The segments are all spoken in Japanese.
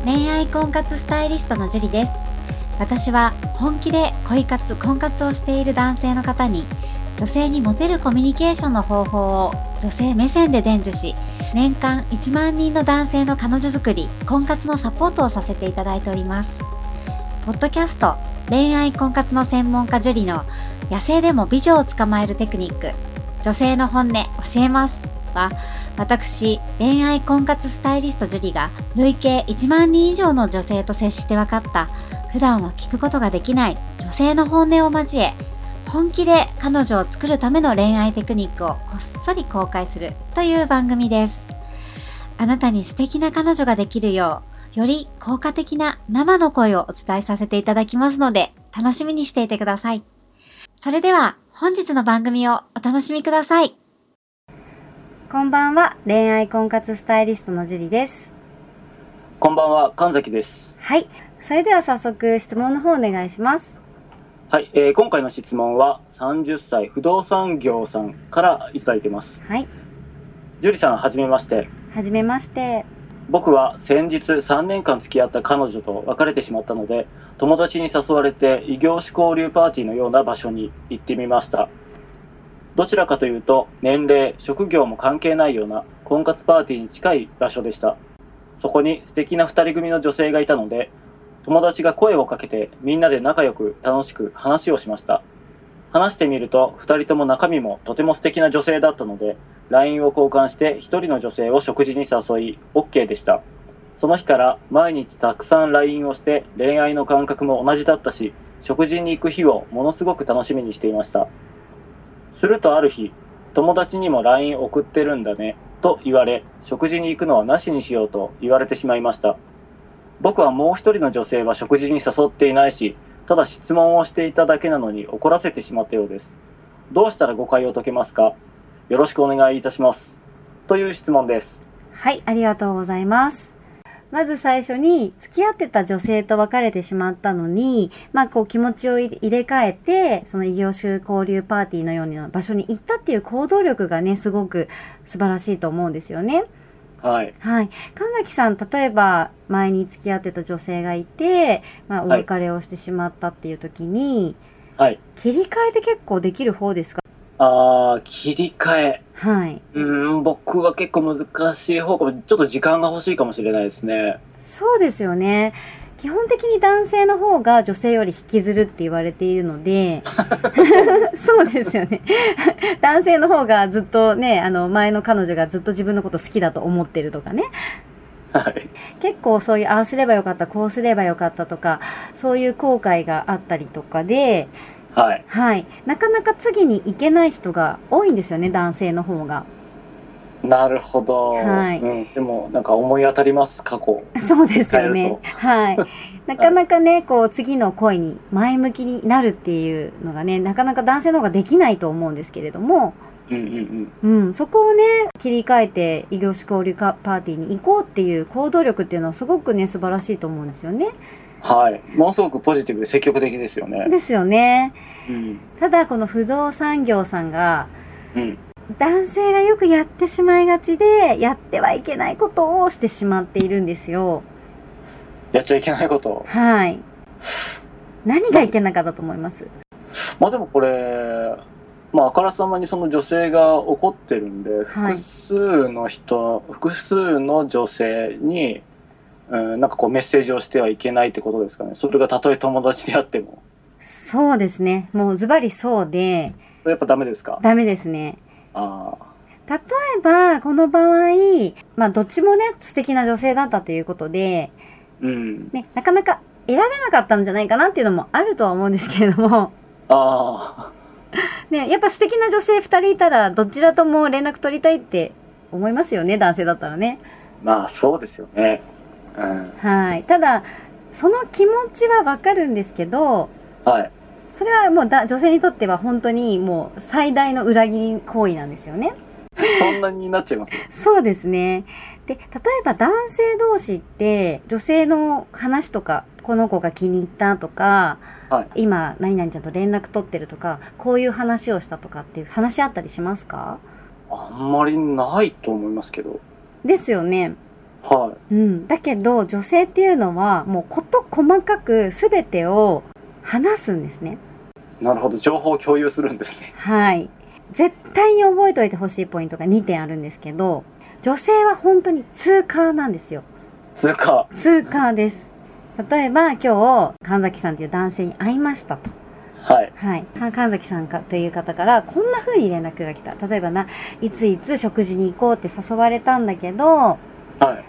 恋愛婚活スタイリストのジュリです。私は本気で恋活婚活をしている男性の方に、女性にモテるコミュニケーションの方法を女性目線で伝授し、年間1万人の男性の彼女作り婚活のサポートをさせていただいております。ポッドキャスト恋愛婚活の専門家ジュリの野生でも美女を捕まえるテクニック、女性の本音教えますは、私恋愛婚活スタイリストジュリが累計1万人以上の女性と接して分かった普段は聞くことができない女性の本音を交え、本気で彼女を作るための恋愛テクニックをこっそり公開するという番組です。あなたに素敵な彼女ができるよう、より効果的な生の声をお伝えさせていただきますので、楽しみにしていてください。それでは本日の番組をお楽しみください。こんばんは、恋愛婚活スタイリストのジュリです。 こんばんは、神崎です。 はい、それでは早速質問の方お願いします。 はい、今回の質問は30歳不動産業さんからいただいてます。 はい。 ジュリさん、はじめまして。 はじめまして。 僕は先日3年間付き合った彼女と別れてしまったので、友達に誘われて異業種交流パーティーのような場所に行ってみました。どちらかというと年齢、職業も関係ないような婚活パーティーに近い場所でした。そこに素敵な2人組の女性がいたので、友達が声をかけてみんなで仲良く楽しく話をしました。話してみると2人とも中身もとても素敵な女性だったので、 LINE を交換して1人の女性を食事に誘い OK でした。その日から毎日たくさん LINE をして、恋愛の感覚も同じだったし、食事に行く日をものすごく楽しみにしていました。するとある日、友達にも LINE 送ってるんだねと言われ、食事に行くのはなしにしようと言われてしまいました。僕はもう一人の女性は食事に誘っていないし、ただ質問をしていただけなのに怒らせてしまったようです。どうしたら誤解を解けますか？よろしくお願いいたします。という質問です。 はい、ありがとうございます。まず最初に付き合ってた女性と別れてしまったのに、こう気持ちを入れ替えて、その異業種交流パーティーのような場所に行ったっていう行動力がね、すごく素晴らしいと思うんですよね。 はい。 はい。神崎さん、例えば前に付き合ってた女性がいて、お別れをしてしまったっていう時に、 はい。 切り替えて結構できる方ですか？ 切り替え。 はい。 僕は結構難しい方かも。ちょっと時間が欲しいかもしれないですね。 そうですよね。基本的に男性の方が女性より引きずるって言われているのでそうですよね男性の方がずっとね、前の彼女がずっと自分のこと好きだと思ってるとかね、 はい。 結構そういうああすればよかった、こうすればよかったとか、そういう後悔があったりとかで、 はい。 はい、なかなか次に行けない人が多いんですよね、男性の方が。 なるほど。 はい。 でもなんか思い当たります、過去。 そうですよね。はい。なかなかね、こう次の恋に前向きになるっていうのがね、なかなか男性の方ができないと思うんですけれども、そこをね、切り替えて異業種交流パーティーに行こうっていう行動力っていうのはすごくね、素晴らしいと思うんですよね。 はい。ものすごくポジティブで積極的ですよね。 ですよね。 うん。 ただこの不動産業さんが、 うん。 男性がよくやってしまいがちで、やってはいけないことをしてしまっているんですよ。 やっちゃいけないこと。 はい。何がいけなかったと思います？ でもこれ、あからさまにその女性が怒ってるんで、複数の女性に、なんかこうメッセージをしてはいけないってことですかね。それがたとえ友達であっても。 そうですね。もうズバリそうで。 それやっぱダメですか？ ダメですね。 例えば、この場合、どっちもね、素敵な女性だったということで、ね、なかなか選べなかったんじゃないかなっていうのもあるとは思うんですけれども、ね、やっぱ素敵な女性2人いたら、どちらとも連絡取りたいって思いますよね、男性だったらね。 そうですよね。 はい。ただ、その気持ちはわかるんですけど、 はい。 それはもう女性にとっては本当にもう最大の裏切り行為なんですよね。 そんなになっちゃいます？ そうですね。で、例えば男性同士って女性の話とか、この子が気に入ったとか、今何々ちゃんと連絡取ってるとか、こういう話をしたとかっていう話あったりしますか？ あんまりないと思いますけど。 ですよね。 はだけど女性っていうのはもう事細かく全てを話すんですね。 い。なるほど。情報を共有するんですね。 はい。絶対に覚えておいてほしいポイントが2点あるんですけど、女性は本当に通過なんですよ。 通過です。例えば今日神崎さんという男性に会いましたと。 はい。 はい。神崎さんという方からこんな風に連絡が来た。例えばいついつ食事に行こうって誘われたんだけど、 はい。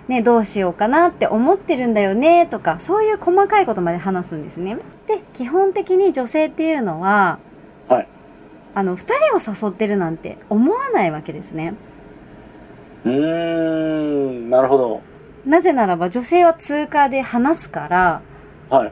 ね、どうしようかなって思ってるんだよねとか、そういう細かいことまで話すんですね。で、基本的に女性っていうのは、 はい。 二人を誘ってるなんて思わないわけですね。 なるほど。 なぜならば女性は通過で話すから、 はい。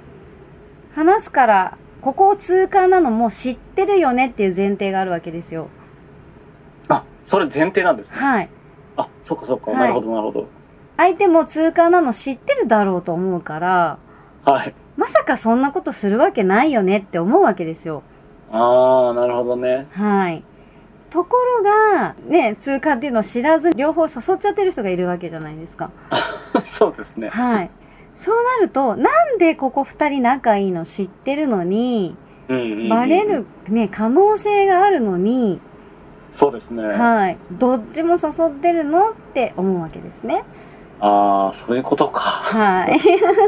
ここを通過なのも知ってるよねっていう前提があるわけですよ。 あ、それ前提なんですね。 はい。 あ、そっかそっか。 はいなるほどなるほど。 相手も通過なの知ってるだろうと思うから、 はい。 まさかそんなことするわけないよねって思うわけですよ。 ああ、なるほどね。 はい。ところが、ね、通過っていうのを知らず両方誘っちゃってる人がいるわけじゃないですか。 そうですね。 はい。そうなると、なんでここ二人仲いいの知ってるのに、バレるね、可能性があるのに、 そうですね。 はい。どっちも誘ってるのって思うわけですね。 ああ、そういうことか。 はい。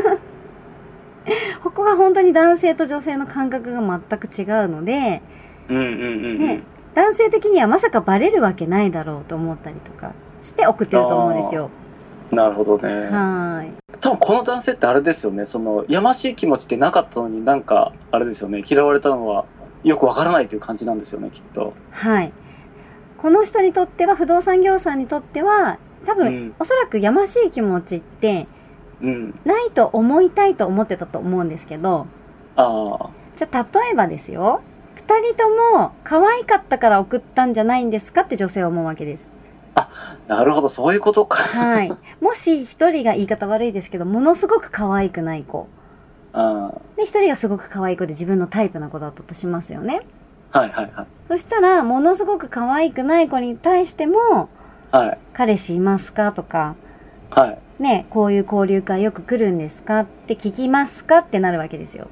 ここが本当に男性と女性の感覚が全く違うので、ね、男性的にはまさかバレるわけないだろうと思ったりとかして送ってると思うんですよ。 なるほどね。 はい。 多分この男性ってあれですよね。そのやましい気持ちってなかったのになんかあれですよね。嫌われたのはよくわからないという感じなんですよね、きっと。 はい。この人にとっては、不動産業さんにとっては多分、おそらくやましい気持ちってないと思いたいと思ってたと思うんですけど、じゃあ例えばですよ、2人とも可愛かったから送ったんじゃないんですかって女性は思うわけです。 あ、なるほど、そういうことか。 はい。もし1人が言い方悪いですけど、ものすごく可愛くない子で、1人がすごく可愛い子で自分のタイプな子だったとしますよね。 はいはいはい。 そしたら、ものすごく可愛くない子に対しても、 はい。 彼氏いますかとか、 はい。 ね、こういう交流会よく来るんですかって聞きますかってなるわけですよ。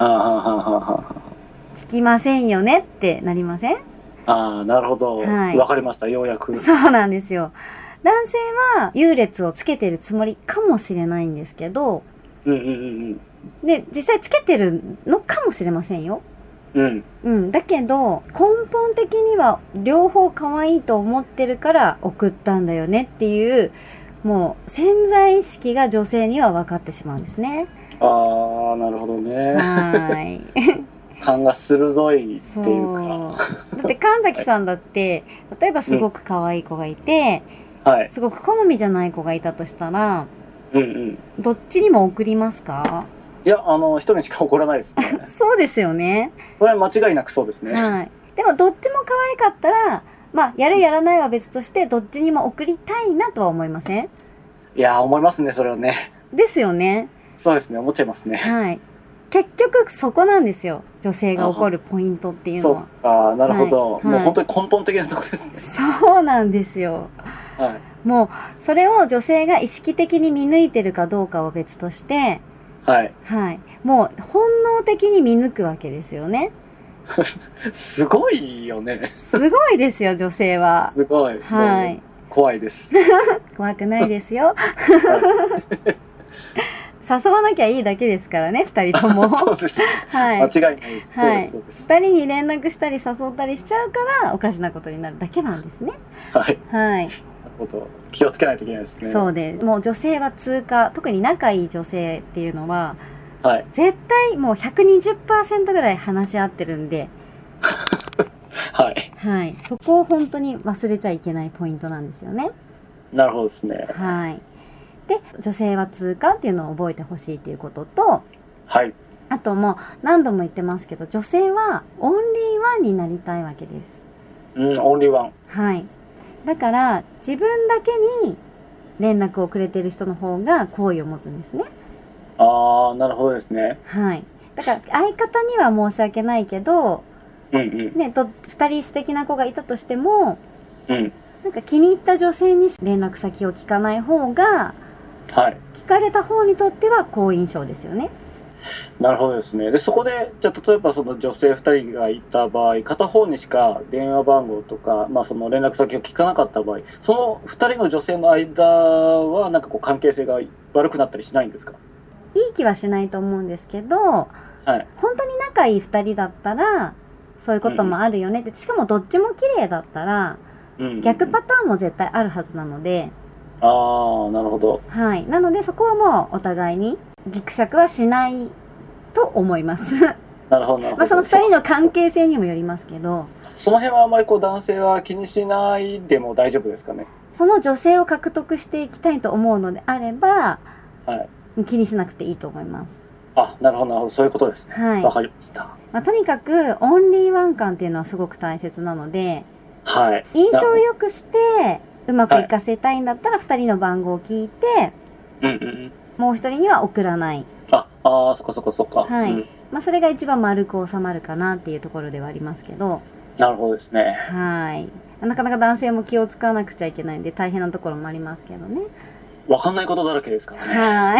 聞きませんよねってなりません？ なるほど。 はい。 わかりました、ようやく。 そうなんですよ。男性は優劣をつけてるつもりかもしれないんですけど、で、実際つけてるのかもしれませんよ。だけど、根本的には両方可愛いと思ってるから送ったんだよねっていう、もう潜在意識が女性には分かってしまうんですね。 なるほどね。はい。勘が鋭いっていうか。 だって神崎さんだって、例えばすごく可愛い子がいて、すごく好みじゃない子がいたとしたら、どっちにも送りますか？ いや、一人にしか送らないですね。 そうですよね。 それは間違いなくそうですね。 はい。でもどっちも可愛かったら、まあ、やるやらないは別として、どっちにも送りたいなとは思いません？ いや、思いますね、それはね。 ですよね。 そうですね、思っちゃいますね。 はい。結局そこなんですよ。女性が怒るポイントっていうのは。 そっか、なるほど。もう本当に根本的なとこですね。 そうなんですよ。はい。もう、それを女性が意識的に見抜いてるかどうかは別として、はい。はい。もう、本能的に見抜くわけですよね。 すごいよね。 すごいですよ、女性は。 すごい。はい。怖いです。 怖くないですよ。誘わなきゃいいだけですからね、二人とも。 そうです。はい。間違いないです。そうです、そうです。 二人に連絡したり誘ったりしちゃうから、おかしなことになるだけなんですね。はい。はい。なるほど。気をつけないといけないですね。 そうです。もう女性は通過、特に仲いい女性っていうのは、はい。絶対もう 120% ぐらい話し合ってるんで。はい。はい。そこを本当に忘れちゃいけないポイントなんですよね。 なるほどですね。 はい。で、女性は通過っていうのを覚えてほしいっていうことと、はい。あともう何度も言ってますけど、女性はオンリーワンになりたいわけです。 オンリーワン。 はい。だから、自分だけに連絡をくれてる人の方が好意を持つんですね。 なるほどですね。 はい。だから、相方には申し訳ないけど、ね、2人素敵な子がいたとしても、なんか気に入った女性に連絡先を聞かない方が、 はい。 聞かれた方にとっては好印象ですよね。 なるほどですね。で、そこで、じゃあ、例えばその女性2人がいた場合、片方にしか電話番号とか、その連絡先を聞かなかった場合、その2人の女性の間は、なんかこう、関係性が悪くなったりしないんですか？ いい気はしないと思うんですけど、 はい。 本当に仲いい2人だったら、そういうこともあるよねって、しかもどっちも綺麗だったら、逆パターンも絶対あるはずなので、 ああ、なるほど。 はい。なので、そこはもうお互いにギクシャクはしないと思います。 なるほど、なるほど。 その2人の関係性にもよりますけど、 その辺はあまりこう男性は気にしないでも大丈夫ですかね？ その女性を獲得していきたいと思うのであれば、 はい。 気にしなくていいと思います。 あ、なるほど、なるほど。そういうことですね。 はい。 わかりました。 とにかく、オンリーワン感っていうのはすごく大切なので、 はい。 印象を良くして、うまくいかせたいんだったら、2人の番号を聞いて、もう1人には送らない。 ああ、そっかそっかそっか。 はい。それが一番丸く収まるかなっていうところではありますけど。 なるほどですね。 はい。なかなか男性も気を使わなくちゃいけないんで大変なところもありますけどね。 わかんないことだらけですからね。 はい。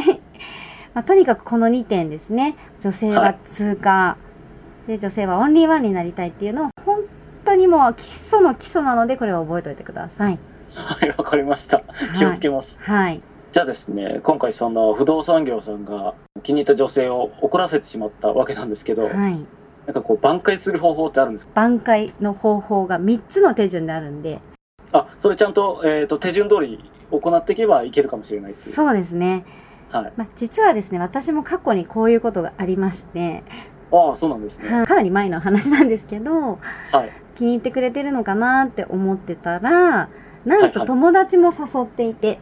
とにかくこの2点ですね。女性は通過、で、女性はオンリーワンになりたいっていうのを本当にもう基礎の基礎なので、これを覚えておいてください。 はい、わかりました。気をつけます。 はい。 じゃあですね、今回その不動産業さんが気に入った女性を怒らせてしまったわけなんですけど、はい、なんかこう挽回する方法ってあるんですか？ 挽回の方法が3つの手順であるんで。 あ、それちゃんと、手順通り行っていけばいけるかもしれないっていう。 そうですね。はい。実はですね、私も過去にこういうことがありまして。 ああ、そうなんですね。 かなり前の話なんですけど、はい、気に入ってくれてるのかなって思ってたら、なんと友達も誘っていて、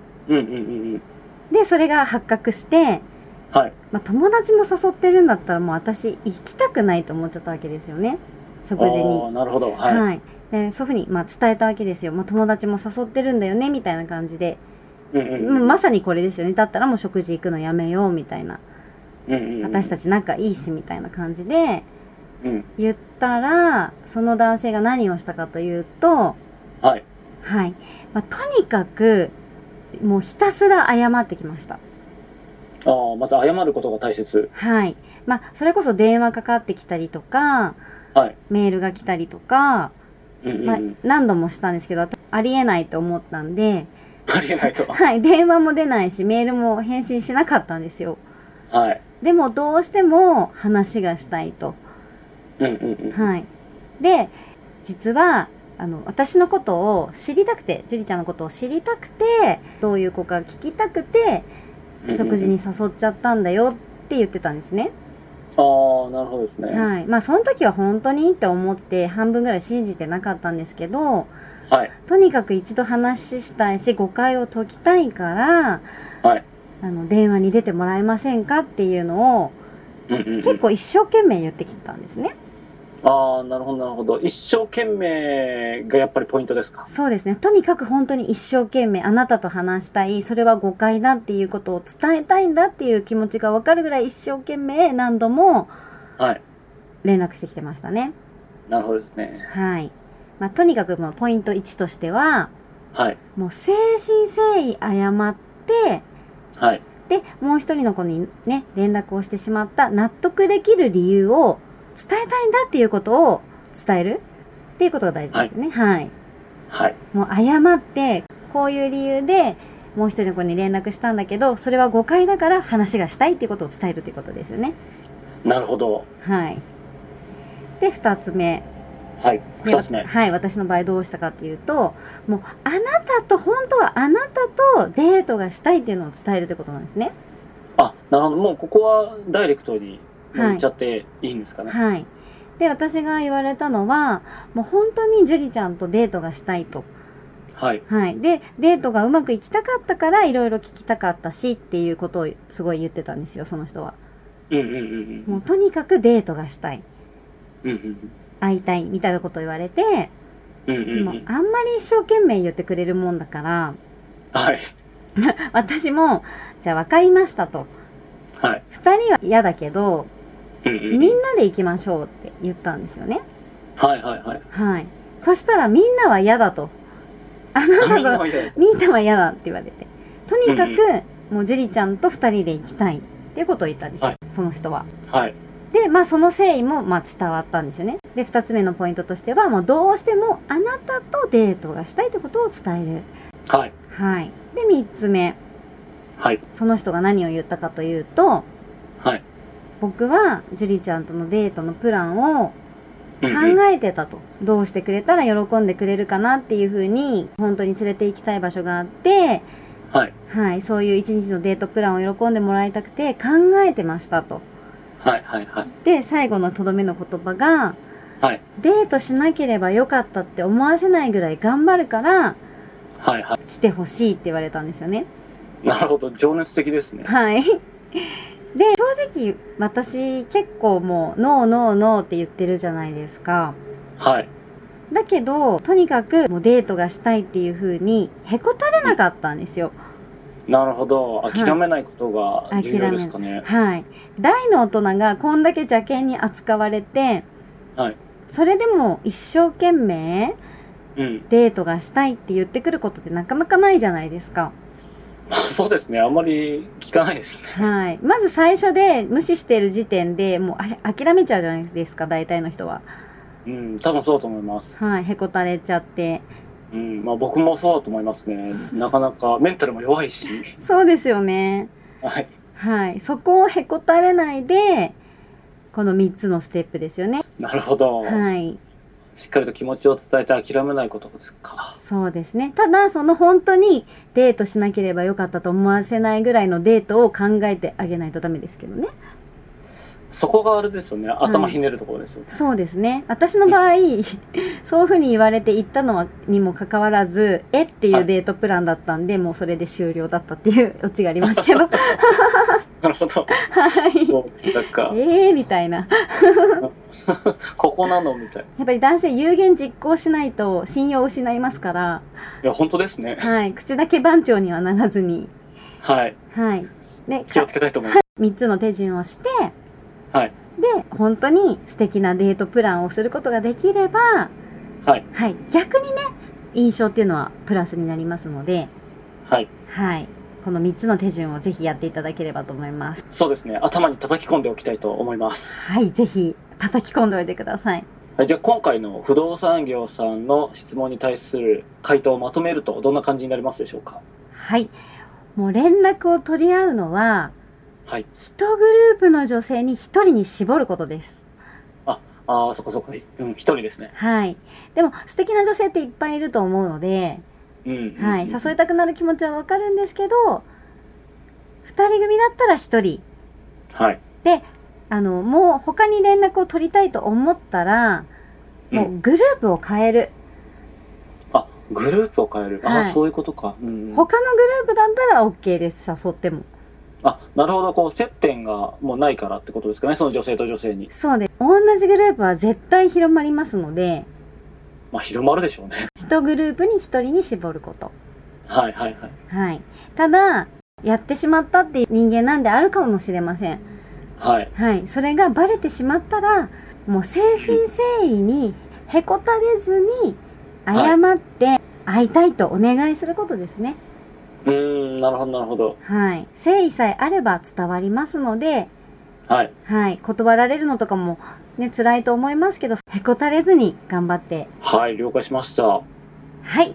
で、それが発覚して、はい、友達も誘ってるんだったらもう私行きたくないと思っちゃったわけですよね、食事に。 なるほど。はい。はい、 でそういうふうに伝えたわけですよ。友達も誘ってるんだよねみたいな感じで、まさにこれですよね。だったらもう食事行くのやめようみたいな。私たち仲いいしみたいな感じで言ったら、その男性が何をしたかというと、はい、はい、とにかくもうひたすら謝ってきました。 また謝ることが大切。 はい。それこそ電話かかってきたりとか、はい、メールが来たりとか、何度もしたんですけど、ありえないと思ったんで、 ありえないと。 はい、電話も出ないし、メールも返信しなかったんですよ。はい。でもどうしても話がしたいと。はい。で、実は私のことを知りたくて、樹里ちゃんのことを知りたくて、どういう子か聞きたくて、食事に誘っちゃったんだよって言ってたんですね。 ああ、なるほどですね。 はい。その時は本当にって思って半分ぐらい信じてなかったんですけど、はい。とにかく一度話したいし、誤解を解きたいから、はい。電話に出てもらえませんかっていうのを、結構一生懸命言ってきたんですね。 ああ、なるほどなるほど。一生懸命がやっぱりポイントですか？ そうですね。とにかく本当に一生懸命あなたと話したい、それは誤解だっていうことを伝えたいんだっていう気持ちが分かるぐらい一生懸命何度も連絡してきてましたね。 なるほどですね。 はい。とにかくポイント1としては、はい、もう誠心誠意謝って、はい、でもう一人の子にね連絡をしてしまった納得できる理由を伝えたいんだっていうことを伝えるっていうことが大事ですね。はい。はい。もう謝って、こういう理由でもう一人の子に連絡したんだけど、それは誤解だから話がしたいっていうことを伝えるっていうことですよね。 なるほど。 はい。で、2つ目。 はい。2つ目。 はい。私の場合どうしたかっていうと、もうあなたと、本当はあなたとデートがしたいっていうのを伝えるってことなんですね。 あ、なるほど。もうここはダイレクトに言っちゃっていいんですかね。 はい。はい。で、私が言われたのは、もう本当に樹里ちゃんとデートがしたいと。はい。はい。で、デートがうまくいきたかったから、いろいろ聞きたかったしっていうことをすごい言ってたんですよ、その人は。もうとにかくデートがしたい。会いたいみたいなことを言われて、もうあんまり一生懸命言ってくれるもんだから、はい。私も、じゃあ分かりましたと。はい。2人は嫌だけど、みんなで行きましょうって言ったんですよね。はいはいはい。はい。そしたらみんなは嫌だと。あなたが、みんなは嫌だって言われて。とにかくもう樹里ちゃんと2人で行きたいっていうことを言ったんですよ、 はいその人は。 はい。 でその誠意も伝わったんですよね。で2つ目のポイントとしてはもうどうしてもあなたとデートがしたいということを伝える。 はい。 はい。で3つ目、 はい。 その人が何を言ったかというと、 はい。 僕は樹里ちゃんとのデートのプランを考えてたと、どうしてくれたら喜んでくれるかなっていう風に本当に連れて行きたい場所があって、 はい。 はい、そういう一日のデートプランを喜んでもらいたくて考えてましたと。 はい。はい。はい。 で最後のとどめの言葉が、 はい。 デートしなければよかったって思わせないぐらい頑張るからはい。はい。 来てほしいって言われたんですよね。 なるほど。情熱的ですね。 はい。で正直私結構もうノーノーノーって言ってるじゃないですか。 はい。 だけどとにかくもうデートがしたいっていう風にへこたれなかったんですよ。 なるほど。 い諦めないことが重要ですかね。 はい。大の大人がこんだけ邪険に扱われて、 はい。 それでも一生懸命うん。 デートがしたいって言ってくることってなかなかないじゃないですか。 まあそうですね。あんまり聞かないですね。 はい。まず最初で無視している時点でもう諦めちゃうじゃないですか、大体の人は。 うん。多分そうだと思います。 はい。へこたれちゃって。 うん。まあ僕もそうだと思いますね。なかなかメンタルも弱いし。 そうですよね。 はい。 はい。そこをへこたれないで、この3つのステップですよね。 なるほど。 はい。 しっかりと気持ちを伝えて諦めないことですか。 そうですね。ただその本当にデートしなければよかったと思わせないぐらいのデートを考えてあげないとダメですけどね。 そこがあれですよね。頭ひねるところですよね。 そうですね。私の場合、そういうふうに言われて行ったのにもかかわらず、っていうデートプランだったんで、もうそれで終了だったっていうオチがありますけど。 なるほど。 はい。 そうでしたか。 みたいな。 ここなのみたいな。 やっぱり男性有言実行しないと信用を失いますから、 いや、本当ですね。 はい。口だけ番長にはならずに、 はい。 はい。で、 気をつけたいと思います。 3つの手順をして、 はい。 で本当に素敵なデートプランをすることができれば、 はい。 はい、逆にね印象っていうのはプラスになりますので、 はい。 はい、この3つの手順をぜひやっていただければと思います。 そうですね。頭に叩き込んでおきたいと思います。 はい、ぜひ叩き込んでおいてください。 はい、じゃあ今回の不動産業さんの質問に対する回答をまとめるとどんな感じになりますでしょうか。 はい、もう連絡を取り合うのははい。 1グループの女性に1人に絞ることです。 そこそこ。うん、一人ですね。 はい。でも素敵な女性っていっぱいいると思うので、 うん。 はい、誘いたくなる気持ちはわかるんですけど、2人組だったら1人はい。 で、もう他に連絡を取りたいと思ったら、もうグループを変える。 グループを変える。 はいそういうことか。うんうん。 他のグループだったら OK です、誘っても。 なるほど。こう、接点がもうないからってことですかね。その女性と女性に。 そうです。同じグループは絶対広まりますので、 まあ、広まるでしょうね。 1グループに1人に絞ること。 はいはいはい。 はい。ただ、やってしまったっていう人間なんであるかもしれません。 はい。 はい。それがバレてしまったら、もう誠心誠意にへこたれずに謝って会いたいとお願いすることですね。 なるほどなるほど。 はい。誠意さえあれば伝わりますので、 はい。 はい。断られるのとかもね、辛いと思いますけど、へこたれずに頑張って。 はい、了解しました。 はい。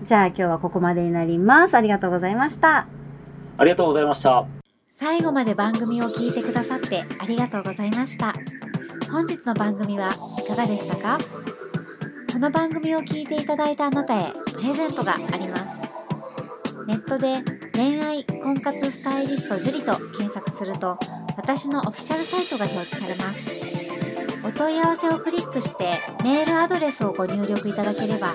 じゃあ今日はここまでになります。ありがとうございました。 ありがとうございました。 最後まで番組を聞いてくださってありがとうございました。本日の番組はいかがでしたか？この番組を聞いていただいたあなたへプレゼントがあります。ネットで恋愛婚活スタイリスト樹と検索すると私のオフィシャルサイトが表示されます。お問い合わせをクリックしてメールアドレスをご入力いただければ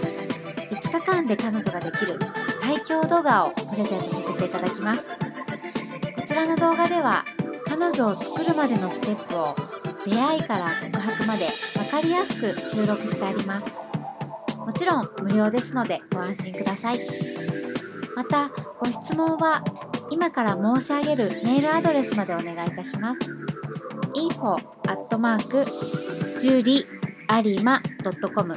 5日間で彼女ができる最強動画をプレゼントさせていただきます。こちらの動画では彼女を作るまでのステップを出会いから告白まで分かりやすく収録してあります。もちろん無料ですのでご安心ください。またご質問は今から申し上げるメールアドレスまでお願いいたします。info@juriarima.com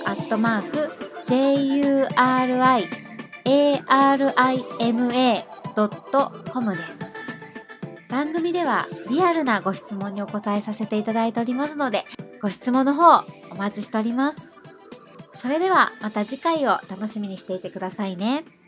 info@juriarima.com .com です。番組ではリアルなご質問にお答えさせていただいておりますので、ご質問の方お待ちしております。それではまた次回を楽しみにしていてくださいね。